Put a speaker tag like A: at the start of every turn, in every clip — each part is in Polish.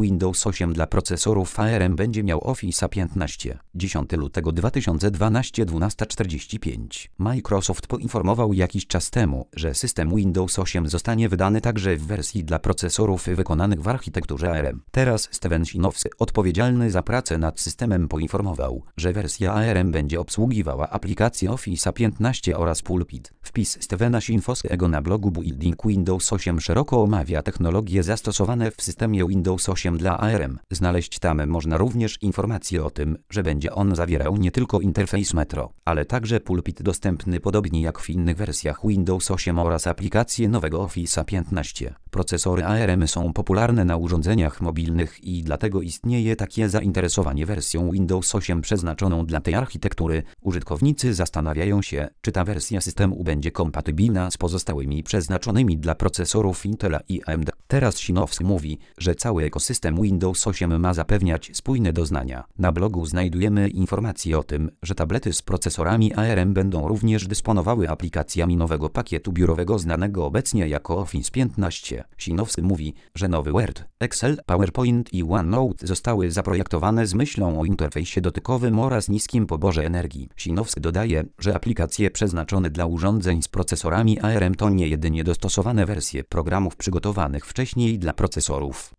A: Windows 8 dla procesorów ARM będzie miał Office 15. 10 lutego 2012 12:45. Microsoft poinformował jakiś czas temu, że system Windows 8 zostanie wydany także w wersji dla procesorów wykonanych w architekturze ARM. Teraz Steven Sinofsky, odpowiedzialny za pracę nad systemem, poinformował, że wersja ARM będzie obsługiwała aplikację Office 15 oraz Pulpit. Wpis Stevena Sinofskiego na blogu Building Windows 8 szeroko omawia technologie zastosowane w systemie Windows 8 dla ARM. Znaleźć tam można również informacje o tym, że będzie on zawierał nie tylko interfejs Metro, ale także Pulpit dostępny podobnie jak w innych wersjach Windows 8 oraz aplikacje nowego Office 15. Procesory ARM są popularne na urządzeniach mobilnych i dlatego istnieje takie zainteresowanie wersją Windows 8 przeznaczoną dla tej architektury. Użytkownicy zastanawiają się, czy ta wersja systemu będzie kompatybilna z pozostałymi przeznaczonymi dla procesorów Intela i AMD. Teraz Sinofsky mówi, że cały ekosystem Windows 8 ma zapewniać spójne doznania. Na blogu znajdujemy informacje o tym, że tablety z procesorami ARM będą również dysponowały aplikacjami nowego pakietu biurowego znanego obecnie jako Office 15. Sinofsky mówi, że nowy Word, Excel, PowerPoint i OneNote zostały zaprojektowane z myślą o interfejsie dotykowym oraz niskim poborze energii. Sinofsky dodaje, że aplikacje przeznaczone dla urządzeń z procesorami ARM to nie jedynie dostosowane wersje programów przygotowanych wcześniej dla procesorów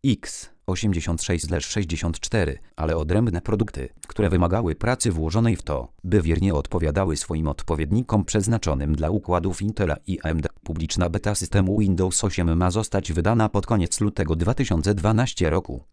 A: x86-64, ale odrębne produkty, które wymagały pracy włożonej w to, by wiernie odpowiadały swoim odpowiednikom przeznaczonym dla układów Intela i AMD. Publiczna beta systemu Windows 8 ma zostać wydana pod koniec lutego 2012 roku.